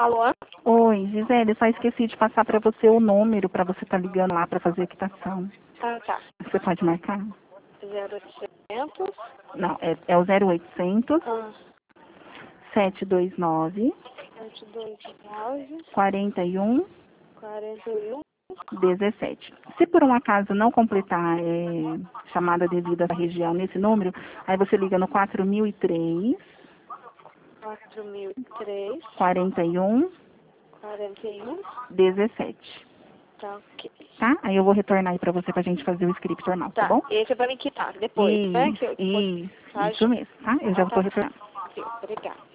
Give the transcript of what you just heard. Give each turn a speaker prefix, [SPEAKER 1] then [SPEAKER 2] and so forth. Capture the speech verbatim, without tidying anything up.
[SPEAKER 1] Alô?
[SPEAKER 2] Oi, Gisele, só esqueci de passar para você o número para você estar ligando lá para fazer a quitação.
[SPEAKER 1] Ah, tá.
[SPEAKER 2] Você pode marcar?
[SPEAKER 1] zero oitocentos.
[SPEAKER 2] Não, é, é o zero oitocentos,
[SPEAKER 1] Ah,
[SPEAKER 2] sete dois nove,
[SPEAKER 1] sete dois nove,
[SPEAKER 2] quarenta e um,
[SPEAKER 1] quarenta e um,
[SPEAKER 2] dezessete. Se por um acaso não completar é, chamada devida à região nesse número, aí você liga no quatro mil e três,
[SPEAKER 1] quatro mil e três,
[SPEAKER 2] quarenta e um,
[SPEAKER 1] quarenta e um.
[SPEAKER 2] dezessete.
[SPEAKER 1] Tá, ok.
[SPEAKER 2] Tá? Aí eu vou retornar aí para você pra gente fazer o script normal, tá
[SPEAKER 1] Tá,
[SPEAKER 2] bom?
[SPEAKER 1] esse é pra me quitar depois, né?
[SPEAKER 2] Isso,
[SPEAKER 1] Que eu depois
[SPEAKER 2] isso,
[SPEAKER 1] tá,
[SPEAKER 2] isso mesmo, tá? Eu já
[SPEAKER 1] tá,
[SPEAKER 2] estou retornando.
[SPEAKER 1] obrigada.